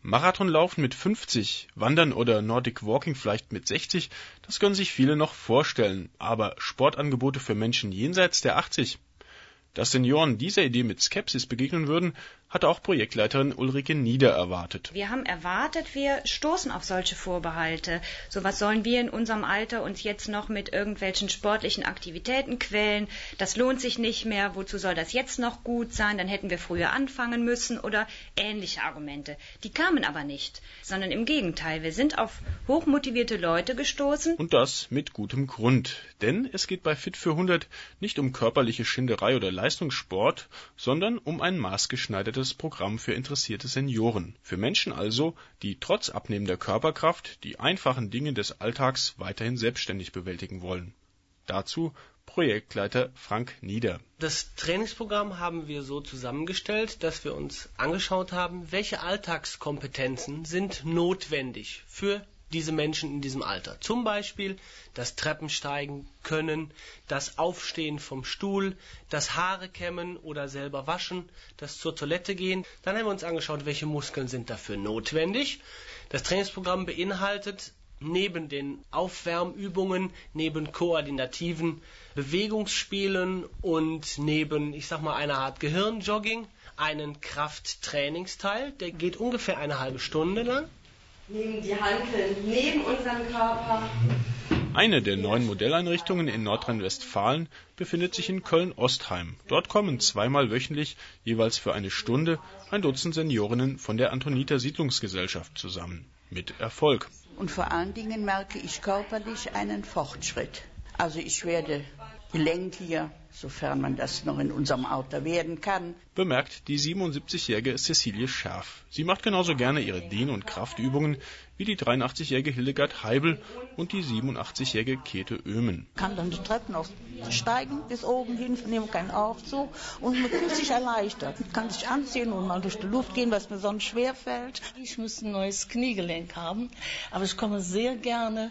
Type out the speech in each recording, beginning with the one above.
Marathonlaufen mit 50, Wandern oder Nordic Walking vielleicht mit 60, das können sich viele noch vorstellen. Aber Sportangebote für Menschen jenseits der 80? Dass Senioren dieser Idee mit Skepsis begegnen würden, hatte auch Projektleiterin Ulrike Nieder erwartet. Wir haben erwartet, wir stoßen auf solche Vorbehalte. So, was sollen wir in unserem Alter uns jetzt noch mit irgendwelchen sportlichen Aktivitäten quälen? Das lohnt sich nicht mehr. Wozu soll das jetzt noch gut sein? Dann hätten wir früher anfangen müssen oder ähnliche Argumente. Die kamen aber nicht, sondern im Gegenteil. Wir sind auf hochmotivierte Leute gestoßen. Und das mit gutem Grund. Denn es geht bei Fit für 100 nicht um körperliche Schinderei oder Leistungssport, sondern um ein maßgeschneidertes Programm für interessierte Senioren. Für Menschen also, die trotz abnehmender Körperkraft die einfachen Dinge des Alltags weiterhin selbstständig bewältigen wollen. Dazu Projektleiter Frank Nieder. Das Trainingsprogramm haben wir so zusammengestellt, dass wir uns angeschaut haben, welche Alltagskompetenzen sind notwendig für diese Menschen in diesem Alter. Zum Beispiel das Treppensteigen können, das Aufstehen vom Stuhl, das Haare kämmen oder selber waschen, das zur Toilette gehen. Dann haben wir uns angeschaut, welche Muskeln sind dafür notwendig. Das Trainingsprogramm beinhaltet neben den Aufwärmübungen, neben koordinativen Bewegungsspielen und neben, einer Art Gehirnjogging, einen Krafttrainingsteil, der geht ungefähr eine halbe Stunde lang. Nehmen die Hanteln neben unserem Körper. Eine der 9 Modelleinrichtungen in Nordrhein-Westfalen befindet sich in Köln-Ostheim. Dort kommen zweimal wöchentlich, jeweils für eine Stunde, ein Dutzend Seniorinnen von der Antoniter Siedlungsgesellschaft zusammen. Mit Erfolg. Und vor allen Dingen merke ich körperlich einen Fortschritt. Also ich werde gelenkiger, sofern man das noch in unserem Alter werden kann. Bemerkt die 77-jährige Cäcilie Scherf. Sie macht genauso gerne ihre Dehn- und Kraftübungen wie die 83-jährige Hildegard Heibel und die 87-jährige Käthe Oehmen. Ich kann dann die Treppen steigen bis oben hin, nehme keinen Aufzug und man fühlt sich erleichtert. Man kann sich anziehen und mal durch die Luft gehen, was mir sonst schwer fällt. Ich müsste ein neues Kniegelenk haben, aber ich komme sehr gerne.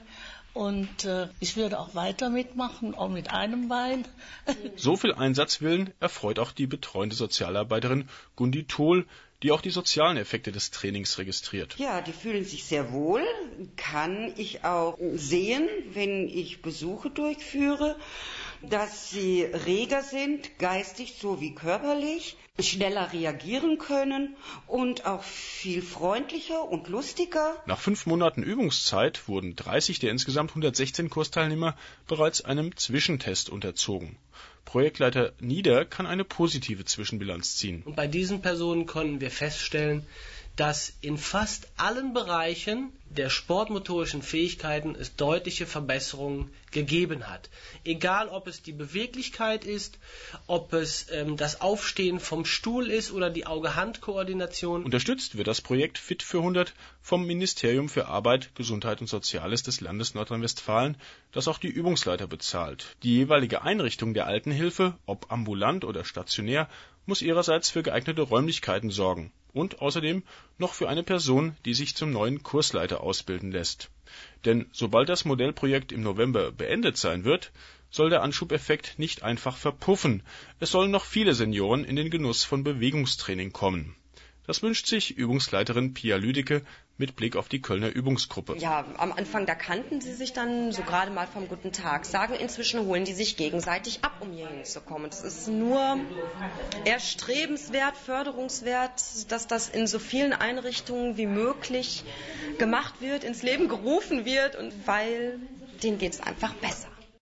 Und ich würde auch weiter mitmachen, auch mit einem Bein. So viel Einsatzwillen erfreut auch die betreuende Sozialarbeiterin Gundi Tol, die auch die sozialen Effekte des Trainings registriert. Ja, die fühlen sich sehr wohl. Kann ich auch sehen, wenn ich Besuche durchführe, dass sie reger sind, geistig sowie körperlich, schneller reagieren können und auch viel freundlicher und lustiger. Nach 5 Monaten Übungszeit wurden 30 der insgesamt 116 Kursteilnehmer bereits einem Zwischentest unterzogen. Projektleiter Nieder kann eine positive Zwischenbilanz ziehen. Und bei diesen Personen konnten wir feststellen, dass in fast allen Bereichen der sportmotorischen Fähigkeiten es deutliche Verbesserungen gegeben hat. Egal, ob es die Beweglichkeit ist, ob es das Aufstehen vom Stuhl ist oder die Auge-Hand-Koordination. Unterstützt wird das Projekt Fit für 100 vom Ministerium für Arbeit, Gesundheit und Soziales des Landes Nordrhein-Westfalen, das auch die Übungsleiter bezahlt. Die jeweilige Einrichtung der Altenhilfe, ob ambulant oder stationär, muss ihrerseits für geeignete Räumlichkeiten sorgen. Und außerdem noch für eine Person, die sich zum neuen Kursleiter ausbilden lässt. Denn sobald das Modellprojekt im November beendet sein wird, soll der Anschubeffekt nicht einfach verpuffen. Es sollen noch viele Senioren in den Genuss von Bewegungstraining kommen. Das wünscht sich Übungsleiterin Pia Lüdecke mit Blick auf die Kölner Übungsgruppe. Ja, am Anfang, da kannten sie sich dann so gerade mal vom guten Tag. Sagen, inzwischen holen die sich gegenseitig ab, um hier hinzukommen. Es ist nur erstrebenswert, förderungswert, dass das in so vielen Einrichtungen wie möglich gemacht wird, ins Leben gerufen wird, und weil denen geht es einfach besser.